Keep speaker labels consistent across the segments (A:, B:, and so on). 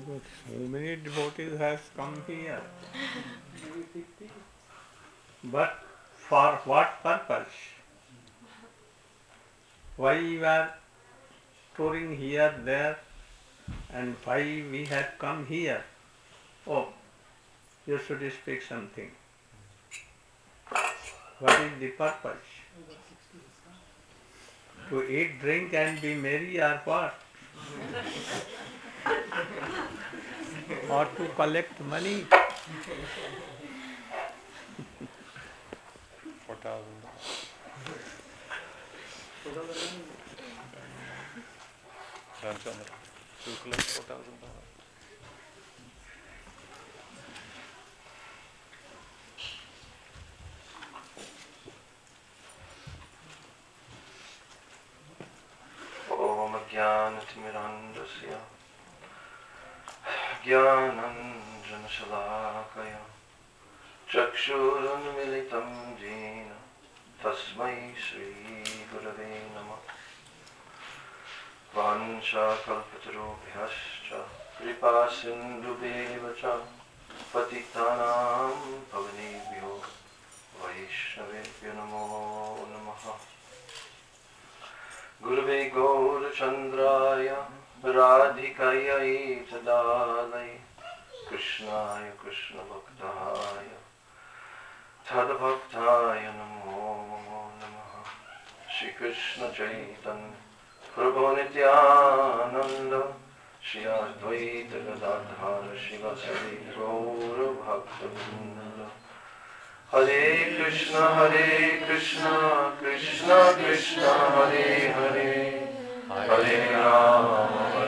A: But so many devotees has come here. But for what purpose? Why we are touring here, there, and why we have come here? Oh, you should speak something. What is the purpose? To eat, drink and be merry or what? Or to collect money?
B: 4,000. Ramchandra, to collect $4,000. Om Jnanatimirandasya Jnananjanashalakaya Chakshurunmilitam Jena Tasmai Shri Gurave Namah Vansha Kalpatarubhyascha Kripa Sindhubheva Patitanam Pavanebhyo Vaishnavebhyo Namo Namaha Gurave Gaurachandraya Radhikaya Tadalai Krishnaya Krishna Bhaktaya Tadabhaktaya Namo Namaha Shri Krishna Chaitanya Prabhu Nityananda Shri Advaita Gadadhara Shivasari Gaura Bhaktavinda Hare Krishna Krishna Krishna Hare Hare Hare Rama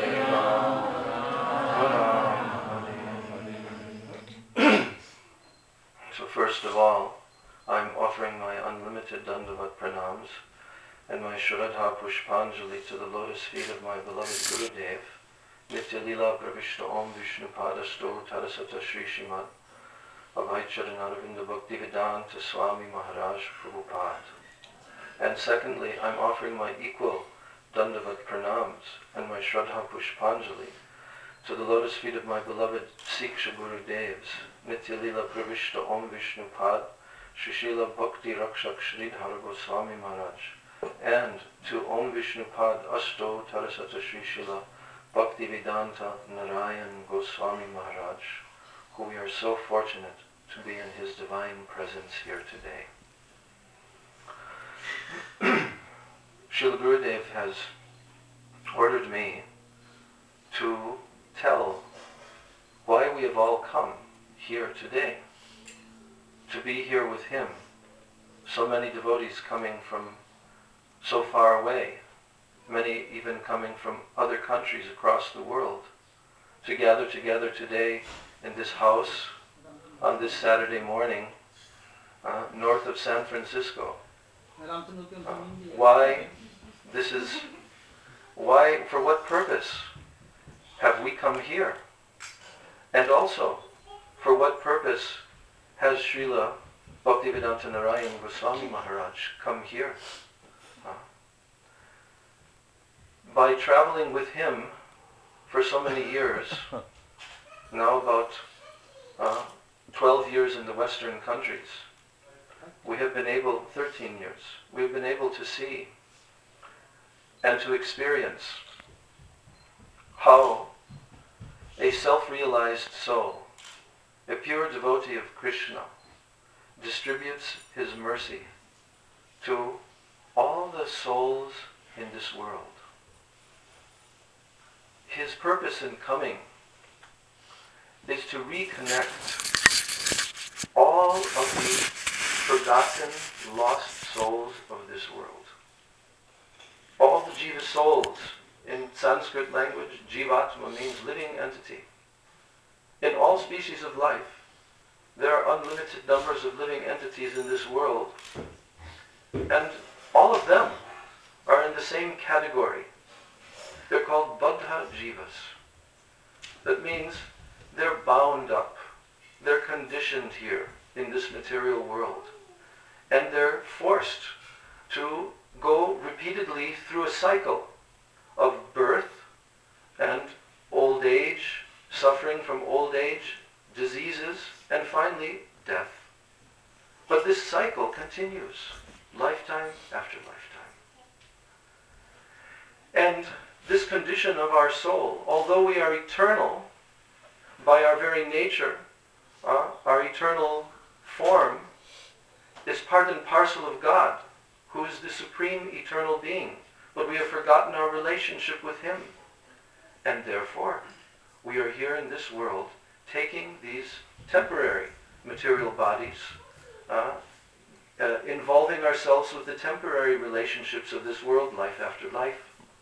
B: Rama Hare. So first of all, I'm offering my unlimited Dandavat pranams and my Shraddha Pushpanjali to the lotus feet of my beloved Gurudev, Nitya Lila Pravishta Om Vishnu Padasto Tarasata Shri Shrimad Abhaicharanaravinda Bhaktivedanta Swami Maharaj Prabhupada. And secondly, I'm offering my equal Dandavat pranams and my Shraddha Pushpanjali to the lotus feet of my beloved Siksha Gurudevs, Nitya Lila Pravishta Om Vishnu Pad, Srila Bhakti Rakshak Sridhar Goswami Maharaj, and to Om Vishnu Pad Asto Tarasata Sri Srila Bhaktivedanta Narayan Goswami Maharaj, who we are so fortunate to be in his divine presence here today. Srila Gurudev has ordered me to tell why we have all come here today, to be here with him. So many devotees coming from so far away, many even coming from other countries across the world, to gather together today in this house on this Saturday morning north of San Francisco. Why, for what purpose have we come here? And also, for what purpose has Srila Bhaktivedanta Narayan Goswami Maharaj come here? By traveling with him for so many years, now about 12 years in the Western countries, we have been able, 13 years, we've been able to see and to experience how a self-realized soul, a pure devotee of Krishna, distributes his mercy to all the souls in this world. His purpose in coming is to reconnect all of the forgotten, lost souls of this world. All the jiva souls. In Sanskrit language, jivatma means living entity. In all species of life, there are unlimited numbers of living entities in this world, and all of them are in the same category. They're called baddha jivas. That means they're bound up, they're conditioned here in this material world, and they're forced to go repeatedly through a cycle of birth and old age, suffering from old age, diseases, and finally death. But this cycle continues, lifetime after lifetime. And this condition of our soul, although we are eternal by our very nature, our eternal form is part and parcel of God, who is the supreme eternal being, but we have forgotten our relationship with him. And therefore, we are here in this world taking these temporary material bodies, involving ourselves with the temporary relationships of this world, life after life.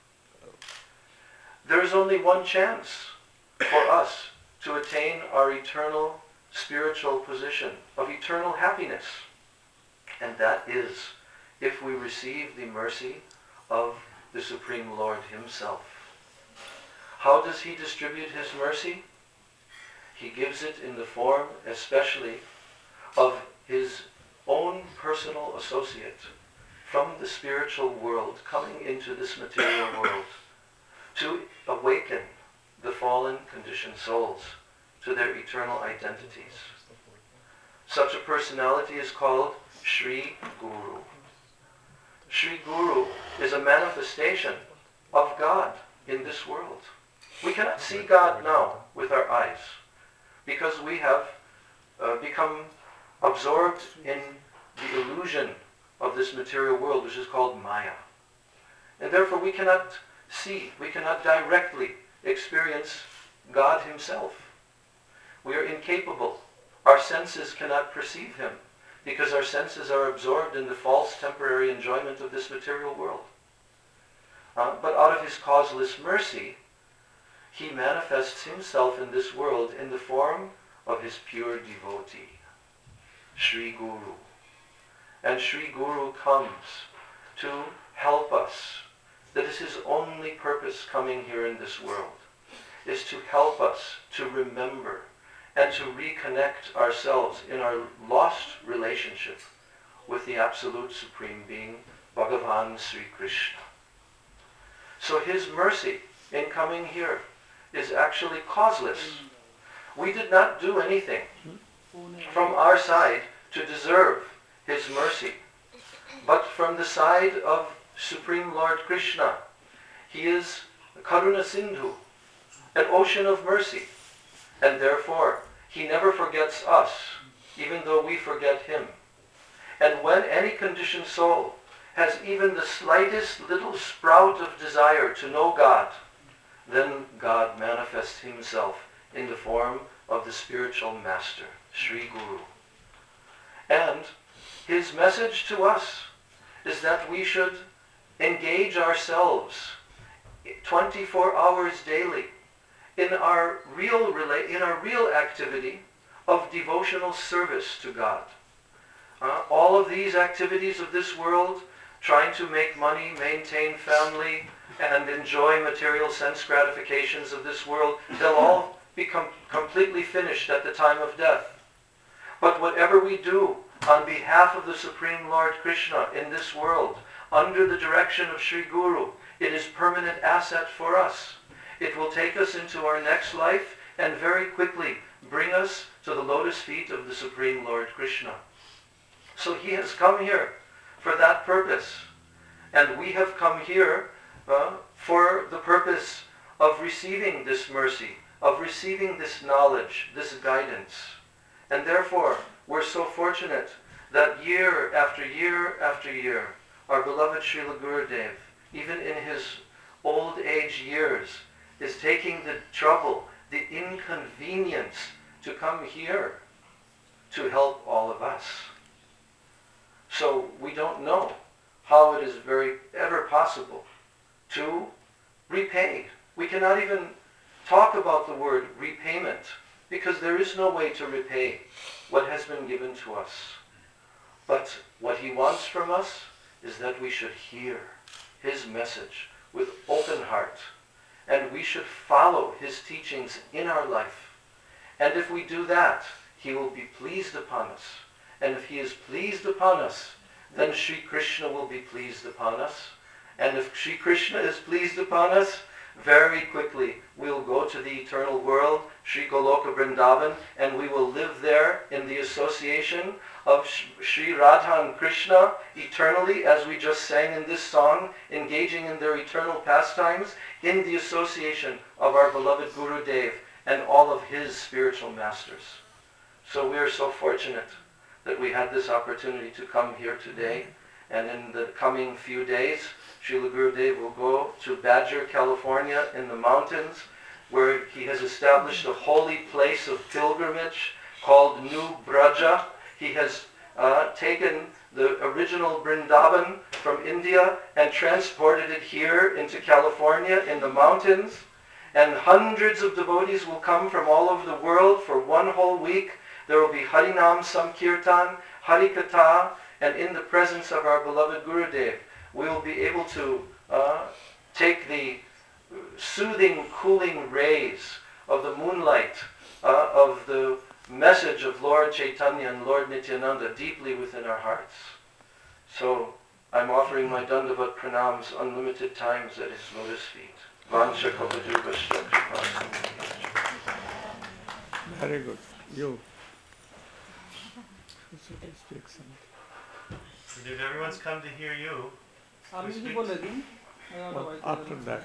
B: There is only one chance for us to attain our eternal spiritual position of eternal happiness, and that is if we receive the mercy of the Supreme Lord himself. How does he distribute his mercy? He gives it in the form especially of his own personal associate from the spiritual world coming into this material world to awaken the fallen conditioned souls to their eternal identities. Such a personality is called Sri Guru. Sri Guru is a manifestation of God in this world. We cannot see God now with our eyes because we have become absorbed in the illusion of this material world, which is called Maya. And therefore we cannot see, we cannot directly experience God himself. We are incapable. Our senses cannot perceive him because our senses are absorbed in the false temporary enjoyment of this material world. But out of his causeless mercy, he manifests himself in this world in the form of his pure devotee, Sri Guru. And Sri Guru comes to help us. That is his only purpose coming here in this world, is to help us to remember and to reconnect ourselves in our lost relationship with the Absolute Supreme Being, Bhagavan Sri Krishna. So his mercy in coming here is actually causeless. We did not do anything from our side to deserve his mercy, but from the side of Supreme Lord Krishna, he is Karuna Sindhu, an ocean of mercy, and therefore he never forgets us, even though we forget him. And when any conditioned soul has even the slightest little sprout of desire to know God, then God manifests himself in the form of the spiritual master, Sri Guru. And his message to us is that we should engage ourselves 24 hours daily in our real activity of devotional service to God. All of these activities of this world, trying to make money, maintain family, and enjoy material sense gratifications of this world, they'll all become completely finished at the time of death. But whatever we do on behalf of the Supreme Lord Krishna in this world, under the direction of Sri Guru, it is permanent asset for us. It will take us into our next life and very quickly bring us to the lotus feet of the Supreme Lord Krishna. So he has come here for that purpose. And we have come here for the purpose of receiving this mercy, of receiving this knowledge, this guidance. And therefore, we're so fortunate that year after year after year, our beloved Srila Gurudev, even in his old age years, is taking the trouble, the inconvenience to come here to help all of us. So we don't know how it is ever possible to repay. We cannot even talk about the word repayment because there is no way to repay what has been given to us. But what he wants from us is that we should hear his message with open heart, and we should follow his teachings in our life. And if we do that, he will be pleased upon us. And if he is pleased upon us, then Sri Krishna will be pleased upon us. And if Sri Krishna is pleased upon us, very quickly we'll go to the eternal world, Sri Goloka Vrindavan, and we will live there in the association of Sri Radha and Krishna eternally, as we just sang in this song, engaging in their eternal pastimes in the association of our beloved Gurudev and all of his spiritual masters. So we are so fortunate that we had this opportunity to come here today, and in the coming few days, Srila Gurudev will go to Badger, California, in the mountains, where he has established a holy place of pilgrimage called New Braja. He has taken the original Vrindavan from India and transported it here into California in the mountains. And hundreds of devotees will come from all over the world for one whole week. There will be Harinam Sankirtan, Harikatha, and in the presence of our beloved Gurudev, we will be able to take the soothing, cooling rays of the moonlight of the message of Lord Chaitanya and Lord Nityananda deeply within our hearts. So I'm offering my Dandavat Pranams unlimited times at his lotus feet. Vansha Kalpadurvasya Kripa.
A: Very good. You. Speak something.
C: If everyone's come to hear you,
A: After that.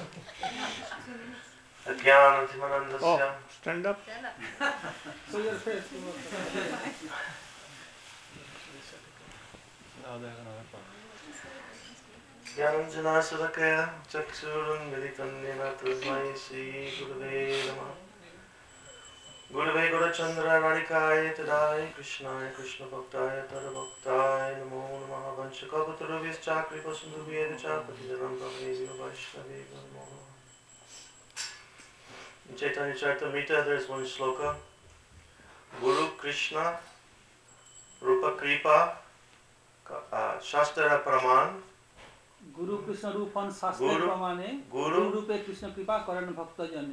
B: Ajnanatimanandasya.
A: Stand up.
D: So your face.
B: Jnananjana Sadakaya Chaksurun Viditanyena Tasmai Sri Gurave Namah. Gurave Gurachandra Radhikaya Tadai Krishnaya Krishna Bhaktaya Tadabhaktaya Namo Namaha Vanshakapatarubhyas Chakri Pasundubhyeda Chapati Janam Brahmevi Vaishnavi Namo. In Chaitanya Charitamrita there is one shloka. Guru Krishna Rupa Kripa Shastra Praman.
D: Guru Krishna Rupan Shastra Pramane Guru Rupe Krishna Kripa Karan Bhakta Jane.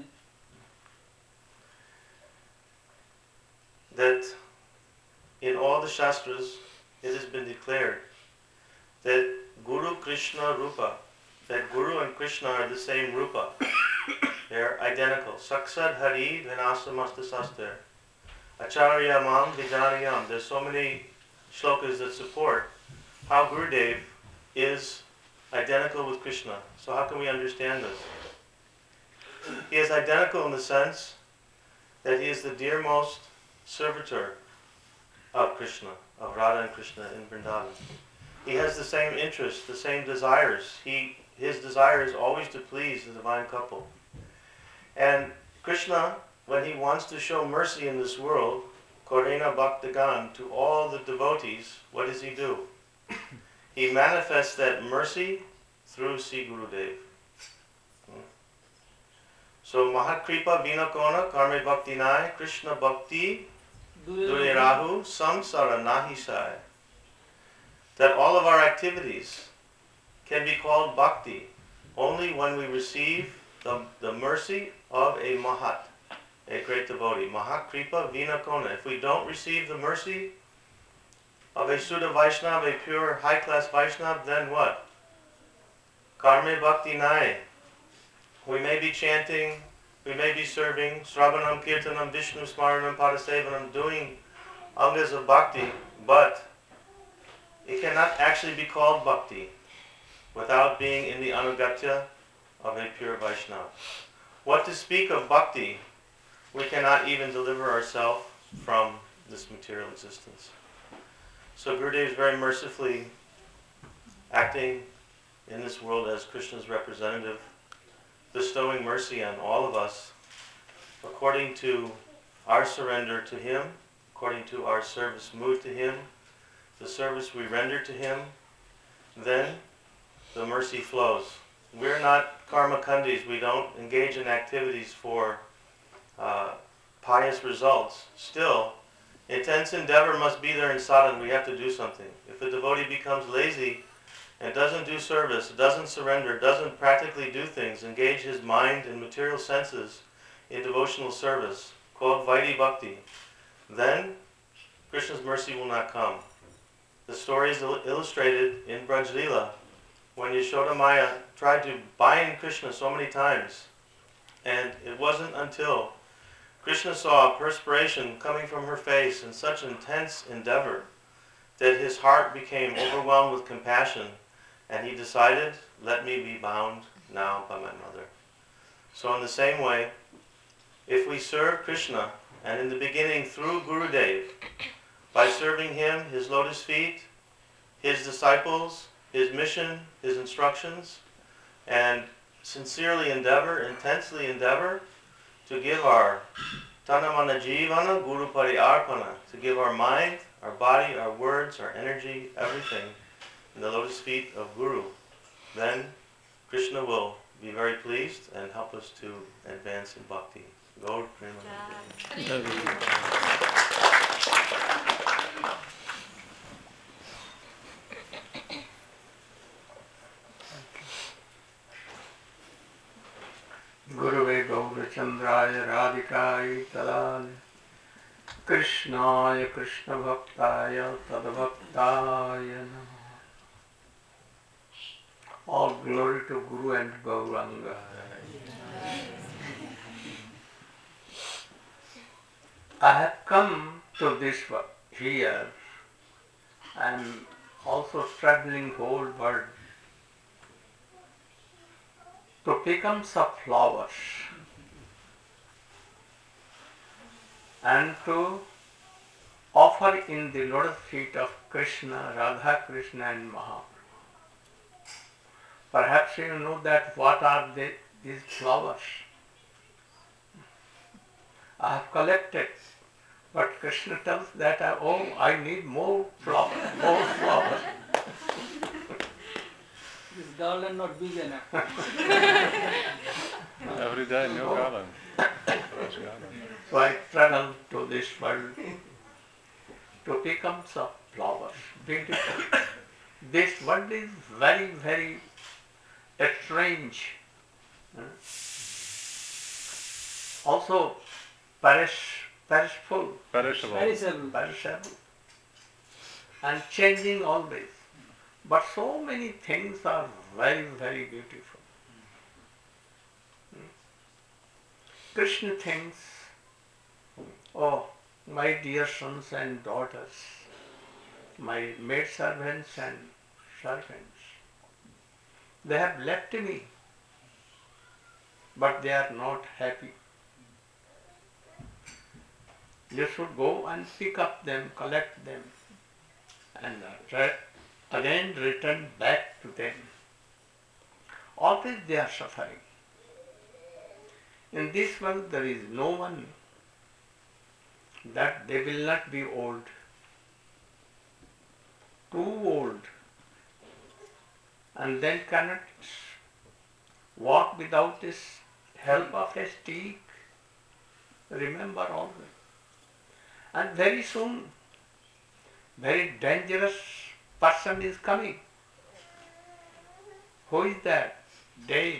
B: That in all the Shastras it has been declared that Guru Krishna Rupa, that Guru and Krishna are the same Rupa. They are identical. Saksad Hari Vinasa Sastra. Acharya Mam Vijanayam. There's so many shlokas that support how Gurudev is identical with Krishna. So how can we understand this? He is identical in the sense that he is the dearmost servitor of Krishna, of Radha and Krishna in Vrindavan. He has the same interests, the same desires. His desire is always to please the divine couple. And Krishna, when he wants to show mercy in this world, Korena Bhaktagan, to all the devotees, what does he do? He manifests that mercy through Sri Gurudev. So Mahakripa Vinakona Karme Bhakti Nai Krishna Bhakti Dure Rahu Samsara Nahisai. That all of our activities can be called bhakti only when we receive the mercy of a Mahat, a great devotee. Mahakripa Vinakona. If we don't receive the mercy of a Sudha Vaishnava, a pure high-class Vaishnava, then what? Karme Bhakti Nai. We may be chanting, we may be serving, Sravanam, Kirtanam, Vishnu, Smaranam, Padasevanam, doing angas of bhakti, but it cannot actually be called bhakti without being in the anugatya of a pure Vaishnava. What to speak of bhakti? We cannot even deliver ourselves from this material existence. So Gurudev is very mercifully acting in this world as Krishna's representative, bestowing mercy on all of us according to our surrender to him, according to our service mood to him, the service we render to him, then the mercy flows. We're not karma kandis. We don't engage in activities for pious results. Still, intense endeavor must be there in sadhana. We have to do something. If a devotee becomes lazy and doesn't do service, doesn't surrender, doesn't practically do things, engage his mind and material senses in devotional service, called Vaidhi Bhakti, then Krishna's mercy will not come. The story is illustrated in Braj Leela
C: when Yashoda Maya tried to bind Krishna so many times, and it wasn't until Krishna saw perspiration coming from her face in such intense endeavor that his heart became overwhelmed with compassion, and he decided, let me be bound now by my mother. So in the same way, if we serve Krishna, and in the beginning through Gurudev, by serving him, his lotus feet, his disciples, his mission, his instructions, and sincerely endeavor, intensely endeavor to give our Tanamana Jivana Guru Pariarpana, to give our mind, our body, our words, our energy, everything in the lotus feet of Guru, then Krishna will be very pleased and help us to advance in bhakti. Gaur Premanande.
A: Guruve Gaurachandraya Radhikaya Tadale Krishnaya Krishna Bhaktaya Tadbhaktaya Namaha. All glory to Guru and Gauranga. I have come to this here. I am also traveling whole world to pick up some flowers and to offer in the lotus feet of Krishna, Radha Krishna and Mahaprabhu. Perhaps you know that what are these flowers. I have collected, but Krishna tells that I need more flowers, more flowers.
D: This garland not big enough.
E: Every day, new garland. Fresh garland.
A: So I travel to this world to pick up some flowers. Beautiful. This world is very, very strange. Also perishable.
E: Perishable.
A: And changing always. But so many things are very, very beautiful. Krishna thinks, oh, my dear sons and daughters, my maidservants and servants, they have left me, but they are not happy. You should go and pick up them, collect them, and again return back to them. Always they are suffering. In this world there is no one that they will not be old, too old, and then cannot walk without this help of a stick. Remember always. And very soon, very dangerous person is coming. Who is that? Death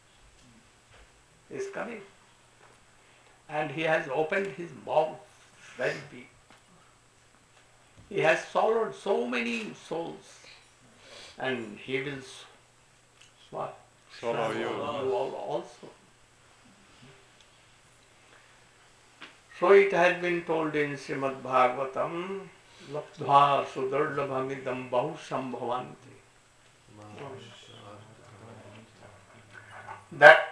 A: is coming. And he has opened his mouth very big. He has swallowed so many souls. And he will
E: Swallow you.
A: also. So it has been told in Srimad Bhagavatam, Labdha sudurlabhamidam bahu sambhavanti. That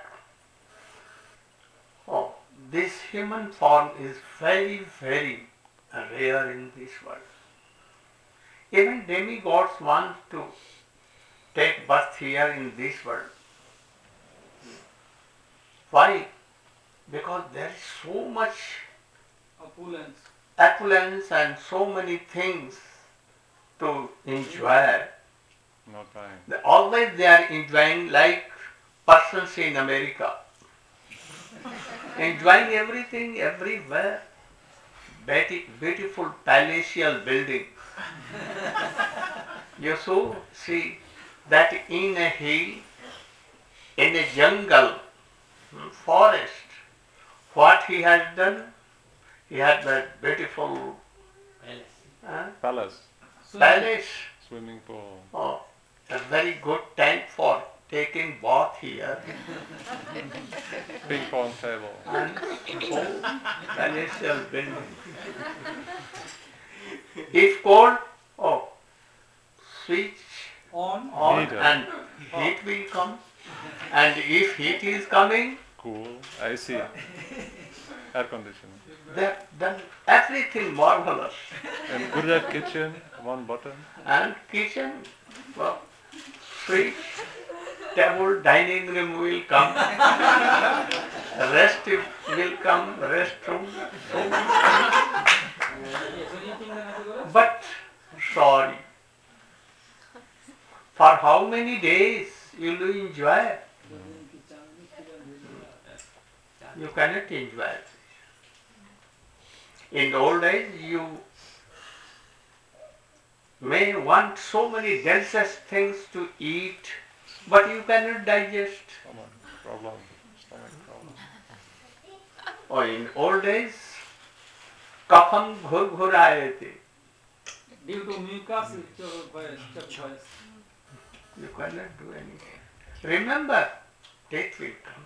A: this human form is very, very rare in this world. Even demigods want to take birth here in this world. Why? Because there is so much opulence and so many things to enjoy.
E: No time.
A: Always they are enjoying like persons in America. Enjoying everything everywhere. Beautiful palatial building. You so see that in a hill, in a jungle, forest, what he has done? He had that beautiful
E: Palace.
A: palace.
E: Swimming pool.
A: Oh, a very good tent for taking bath here,
E: Ping pong table.
A: and whole palatial building. If cold, oh, switch
D: On.
A: on
E: Heater.
A: and heat will come. And if heat is coming,
E: Cool. AC. Air conditioning.
A: they've done everything marvelous.
E: And Gujarat kitchen, one button.
A: And kitchen, well, fridge, table, dining room will come. Rest will come, restroom. But sorry, for how many days will you enjoy? You cannot enjoy it. In old age, you may want so many delicious things to eat, but you cannot digest.
E: Stomach problem. Stomach problem.
A: Or in old days, कफन घुर घुर आए थे.
D: Due to mucus, voice.
A: You cannot do anything. Remember, death will come.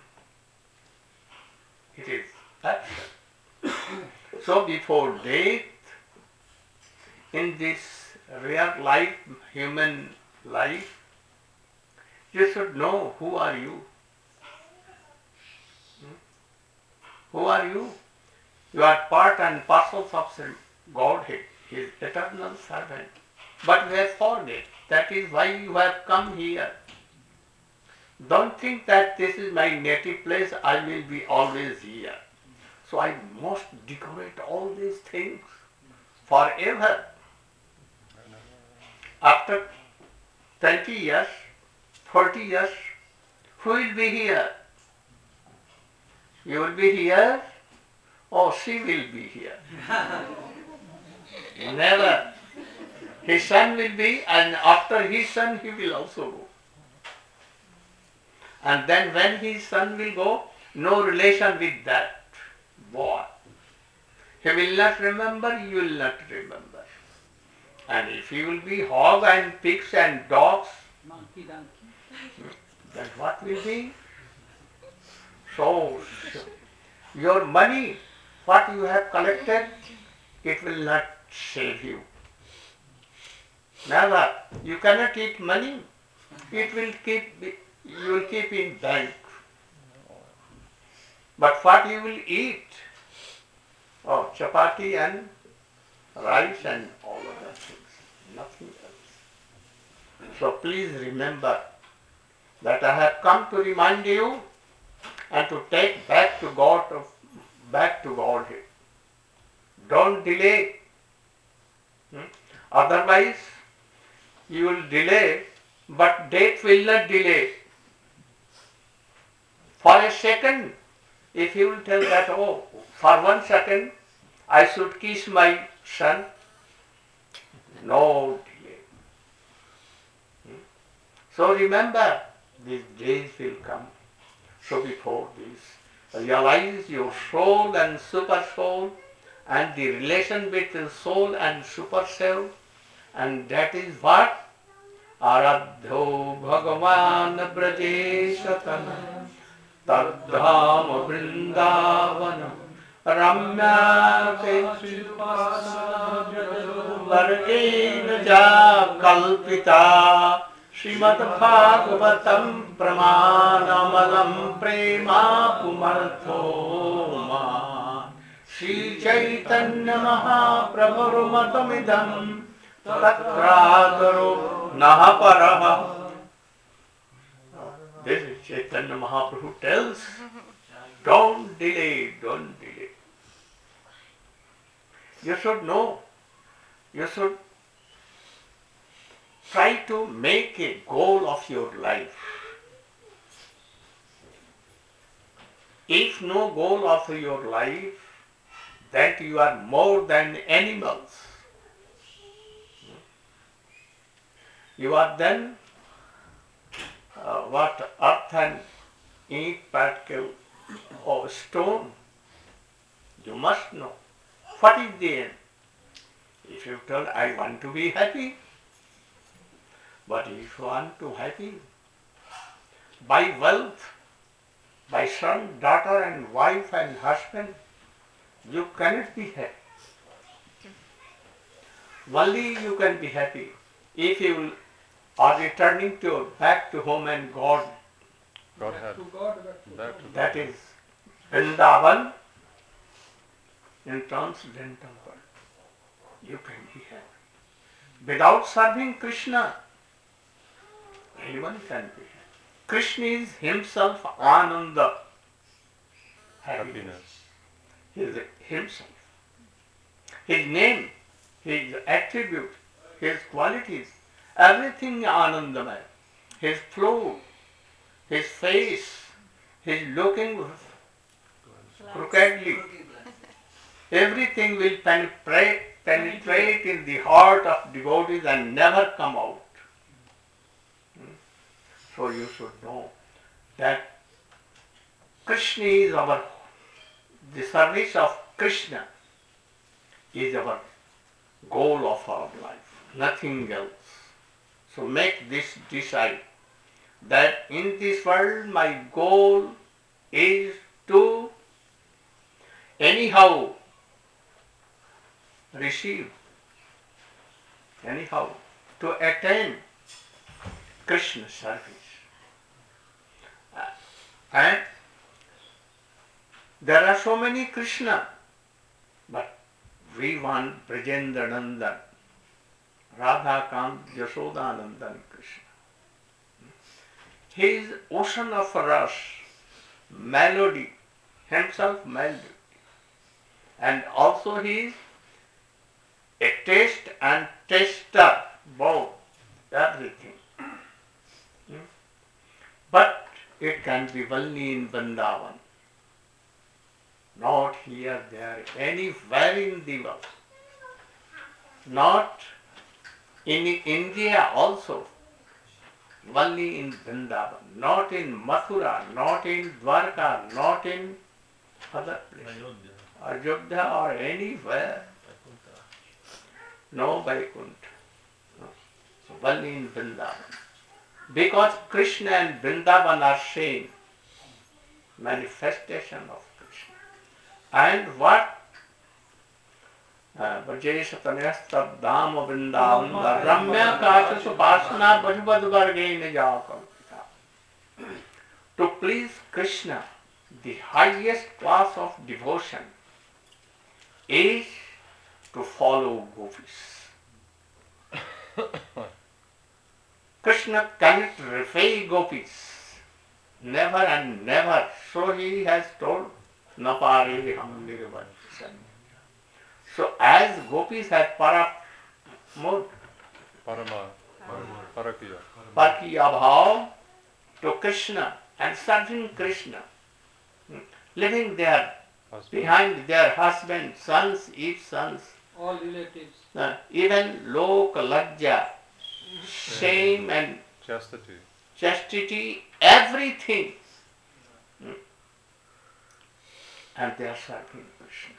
A: It is absent. So before death, in this real life, human life, you should know who are you. Who are you? You are part and parcel of Godhead, His eternal servant. But we have forget. That is why you have come here. Don't think that this is my native place, I will be always here. So I must decorate all these things forever. After 20 years, 40 years, who will be here? You will be here, or she will be here. Never. His son will be, and after his son he will also go. And then when his son will go, no relation with that boy. He will not remember, you will not remember. And if he will be hog and pigs and dogs,
D: Monkey, donkey.
A: then what will be? So, your money, what you have collected, it will not save you. Never. You cannot eat money. It will you will keep in bank. But what you will eat? Oh, chapati and rice and all other things. Nothing else. So please remember that I have come to remind you and to take back to Godhead. Don't delay. Otherwise, you will delay, but death will not delay. For a second, if you will tell that, oh, for 1 second, I should kiss my son, no delay. So remember, these days will come. So before this, realize your soul and super soul and the relation between soul and super self, and that is what? Aradho Bhagavan Brajeshatana Tadham Vrindavanam Ramya Vargena Ja Kalpita Srimad Bhagavatam Pramanamalam Prema Pumarthoma Sri Chaitanya Mahaprabhu Matamidam Tatragaro Nahaparaha. This is Chaitanya Mahaprabhu tells, don't delay, don't delay. You should know, you should try to make a goal of your life. If no goal of your life, that you are more than animals. You are then what earth and ink particle or stone. You must know what is the end. If you tell I want to be happy, But if you want to happy, by wealth, by son, daughter and wife and husband, you cannot be happy. Only you can be happy if you are returning back to home and God.
E: Godhead.
D: To God,
E: Back to
A: That
E: Godhead.
A: is Vrindavan in transcendental world. You can be happy. Without serving Krishna, anyone can be happy. Krishna is himself Ananda, happiness. He is himself. His name, his attribute, his qualities, everything Anandamaya. His flow, his face, his looking crookedly. Everything will penetrate in the heart of devotees and never come out. So you should know that Krishna is the service of Krishna is our goal of our life, nothing else. So make this decide that in this world my goal is to anyhow receive, anyhow to attain Krishna service. And there are so many Krishna, but we want Brajendranandan, Radhakant, Yashodanandan Krishna. He is ocean of ras, melody, himself melody. And also he is a taste and taster, both, everything. But it can be only in Vrindavan, not here, there, anywhere in the world. Not in India also, only in Vrindavan, not in Mathura, not in Dwarka, not in other places, Ayodhya or anywhere. No Vaikuntha, no. Only in Vrindavan. Because Krishna and Vrindavan are same manifestation of Krishna. And what? Brajesh Tanastab Dham Vrindavan Ramya Kasha Supasana Bhajvad Vargain Jaakam. To please Krishna, the highest class of devotion is to follow gopis. Krishna cannot repay gopis, never and never. So he has told, Napare ham nirvacha. So as gopis have paramod,
E: Parama. Parakiya.
A: Parkiya bhav to Krishna and serving Krishna, living there
E: Husband.
A: behind their husbands, sons, each sons,
D: all relatives.
A: even lok lajja, shame and
E: Chastity.
A: chastity, everything. And they are serving Krishna.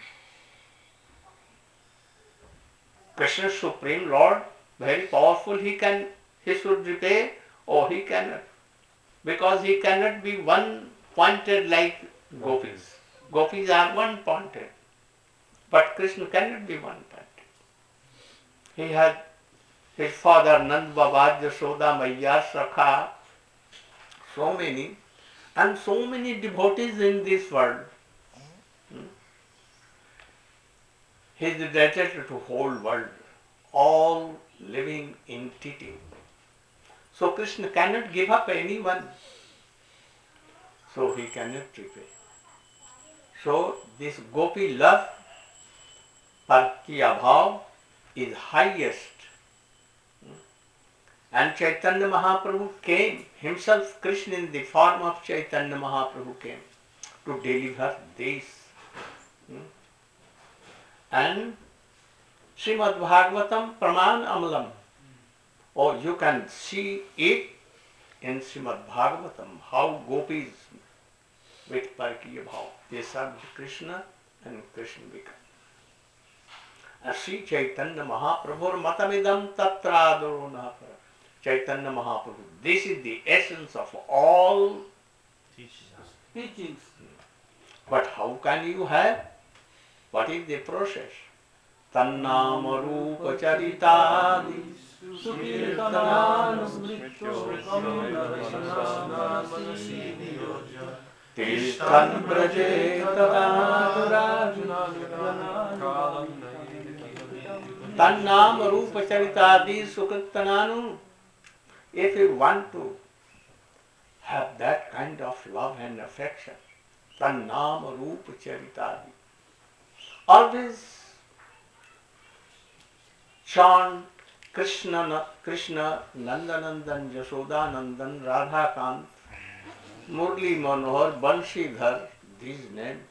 A: Krishna Supreme Lord, very powerful, he should repay, or he cannot. Because he cannot be one pointed like gopis. Gopis are one pointed. But Krishna cannot be one pointed. He had his father Nand Baba, Yashoda, Maya, Sakha, so many, and so many devotees in this world. He is dedicated to whole world, all living entity. So Krishna cannot give up anyone. So he cannot repay. So this gopi love, Parkiya bhav, is highest. And Chaitanya Mahaprabhu came, himself Krishna in the form of Chaitanya Mahaprabhu came to deliver this. And Srimad Bhagavatam Praman Amalam. Oh, you can see it in Srimad Bhagavatam, how gopis with Parkiya bhav, they served Krishna and Krishna became. And Sri Chaitanya Mahaprabhu matamidam tatra adoro nahapara. Chaitanya Mahaprabhu. This is the essence of all
D: teachings.
A: But how can you have? What is the process? Tannama Rupa Charitadi Tishtan Braje Tannama Rupa Charitadi Sukritananu. If you want to have that kind of love and affection, Tannama Rupa Charitadi, always chant Krishna, Nandanandan, Yashodanandan, Radhakant, Murli Manohar, Banshidhar, these names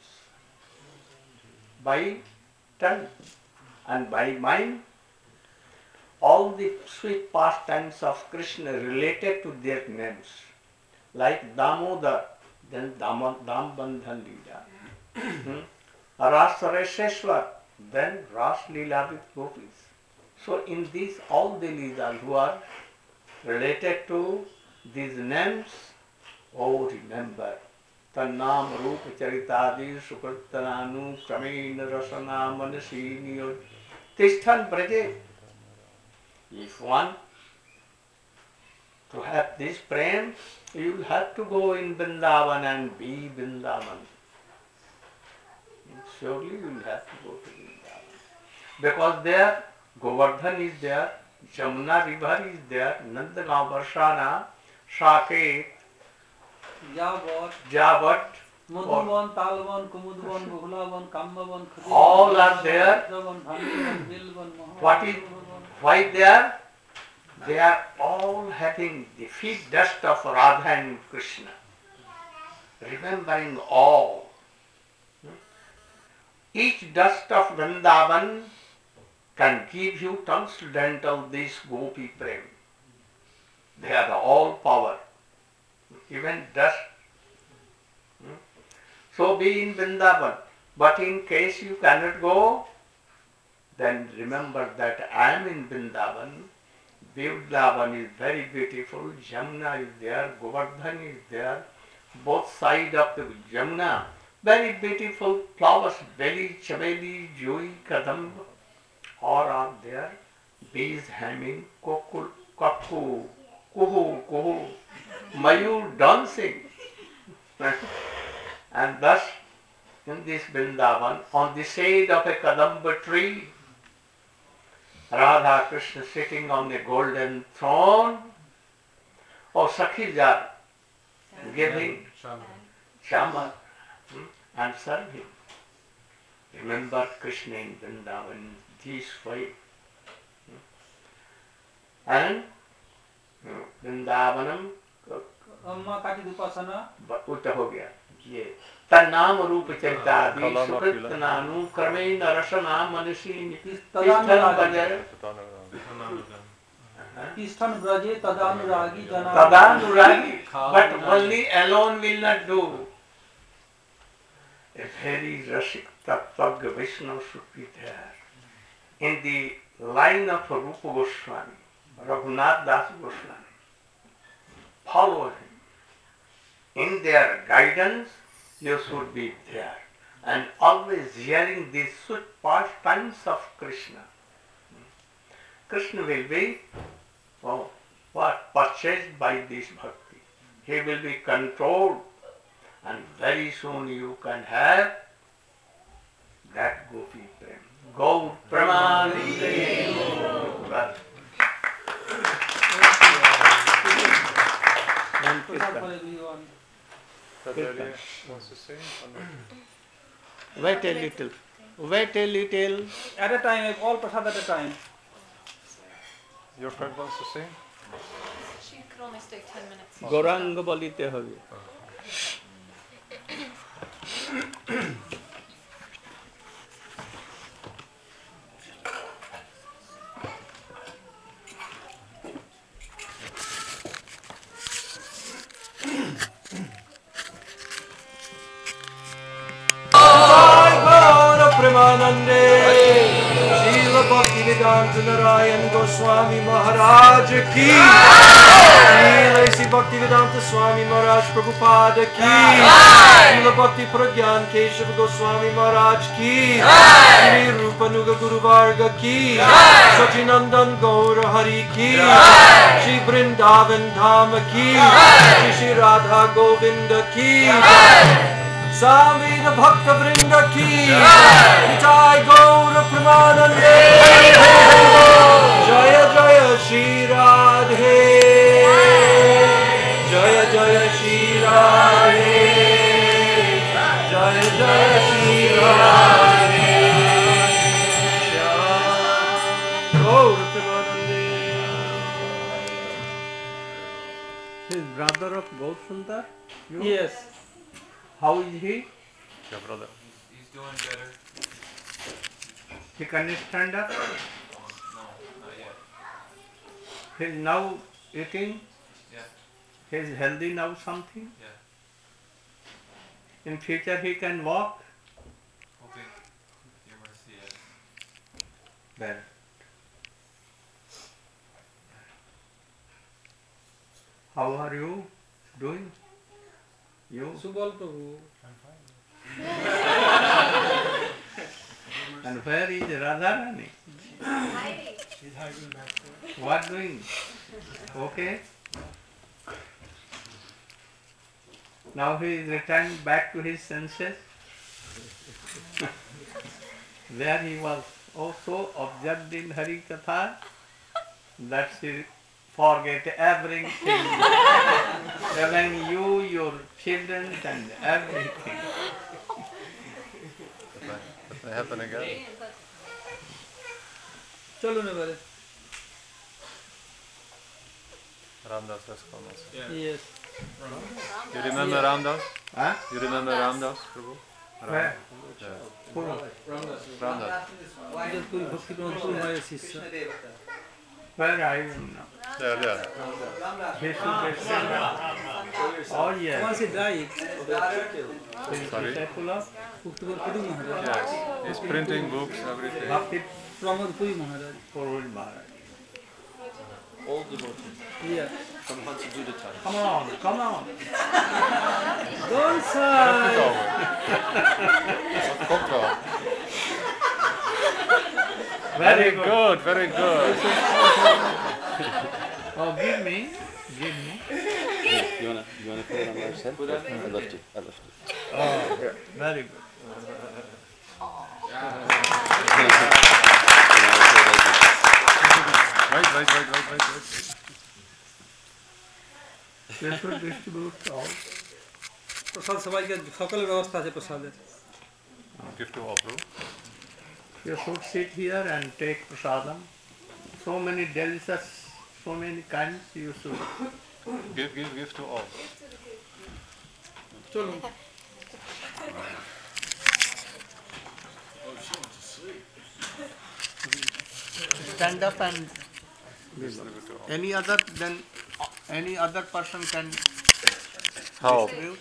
A: by tongue and by mind. All the sweet pastimes of Krishna related to their names, like Damodar, then Dambandhan Leela, Rasareshwar, then Ras Leela with gopis. So in these all the Leelas who are related to these names, oh remember, Tannam Rupa Charitadi Sukritananu Kramena Rasana Manasiniyo Tishthan Braje. If one to have this prem, you will have to go in Vrindavan and be Vrindavan. Surely you will have to go to Vrindavan. Because there Govardhan is there, Jamuna river is there, Nandagaon, Varshana, Saket, Javat,
D: Madhuvan, Talvan, Kumudvan, Bahulavan, Kambavan,
A: all are there. What is, why they are? They are all having the feet dust of Radha and Krishna, remembering all. Each dust of Vrindavan can give you transcendental this gopi prem. They are the all power, even dust. So be in Vrindavan. But in case you cannot go, then remember that I am in Vrindavan. Vrindavan is very beautiful. Jamuna is there, Govardhan is there. Both sides of the Jamuna, very beautiful flowers, Beli, Chabeli, Jui, Kadamba, all are there. Bees humming, Kokul, Kakku, Kuhu, Kuhu, Mayur dancing. And thus, in this Vrindavan, on the shade of a Kadamba tree, Radha Krishna sitting on the golden throne, or Sakhija giving Shama and serving. Remember Krishna in Vrindavan this way. And Vrindavanam उत्तर हो गया ये तन्नाम रूप चरितादि सुकृतनानु क्रमेण रसना मनसीनि
D: तिष्ठन् ब्रजे तदानुरागी जना
A: तदानुरागी, but only alone will not do. A very Rasik Tattva Vaishnava should be there. In the line of Rupa Goswami, Raghunath Das Goswami, follow him. In their guidance, you should be there. And always hearing these sweet pastimes of Krishna. Krishna will be purchased by this bhakti. He will be controlled, and very soon you can have that gopi prem. Gaur Pramanande.
E: Wants to say?
A: Wait a little. Wait a little.
D: At a time, all prasad at a time.
E: Your friend wants to sing?
F: She could only stay 10 minutes.
A: Gauranga bolite hobe.
G: Premanande, Shiva Bhaktivedanta Narayan Goswami Maharaj ki Srila Sri Bhaktivedanta Swami Maharaj Prabhupada ki Srila Bhakti Pragyan Keshav Goswami Maharaj ki Sri Rupanuga Guru Varga ki Sachinandan Gaura Hari ki Shri Vrindavan Dham ki Shri Radha Govinda ki Samveda Bhakta Vrinda ki Nitai Gaura Pramanande Jaya Jaya Shri Radhe Jaya Jaya Shri Radhe Jaya Jaya Shri Radhe Gaura Pramanande.
A: He is brother of Gausundar?
D: Yes.
A: How is he?
E: Your brother.
H: He's doing better.
A: He can stand up?
H: No, not yet.
A: He is now eating?
H: Yeah,
A: He is healthy now something?
H: yeah.
A: In future he can walk?
H: Hoping your mercy, yes.
A: Well. How are you doing? You?
D: Subal Prabhu.
A: And where is Radharani?
F: Heidi.
A: What doing? Okay. Now he is returned back to his senses. There he was also absorbed in Hari Katha that he forget everything, even you, your children and everything.
E: That may happen again.
D: चलो न बरे.
E: Ramdas has come also.
D: Yes.
E: You remember Ramdas?
A: Huh?
E: You remember Ramdas, Prabhu?
A: Where?
E: Yeah.
A: Who?
E: Ramdas.
D: पूरी भक्ति प्रमोद पूरी हमारे शिष्य.
A: Where are you now?
E: There, there.
A: Oh yes.
D: Once he died,
A: His
E: Sorry?
A: disciple of
D: Bhakti Puri Maharaj.
E: Yes. He's printing books, everything.
A: Bhakti
D: Pramod Puri Maharaj.
A: Purul Maharaj.
G: Old devotee
D: Yeah.
G: from Hansaduda time.
A: Come on, come on.
D: Don't sigh.
E: Komt wel.
A: Very good.
E: Very good.
A: Oh, give me. Give me.
I: You wanna put it on my head? I left it.
A: Oh, very good.
E: Wait.
A: They should distribute all.
D: प्रसाद सबाई के सकल व्यवस्था है प्रसाद.
E: Give to all, Prabhu.
A: You should sit here and take prasadam. So many delicious, so many kinds you should.
E: Give to all.
D: चलो.
A: Stand up and
E: Distribute to all.
A: any other person can
E: Help.
A: distribute.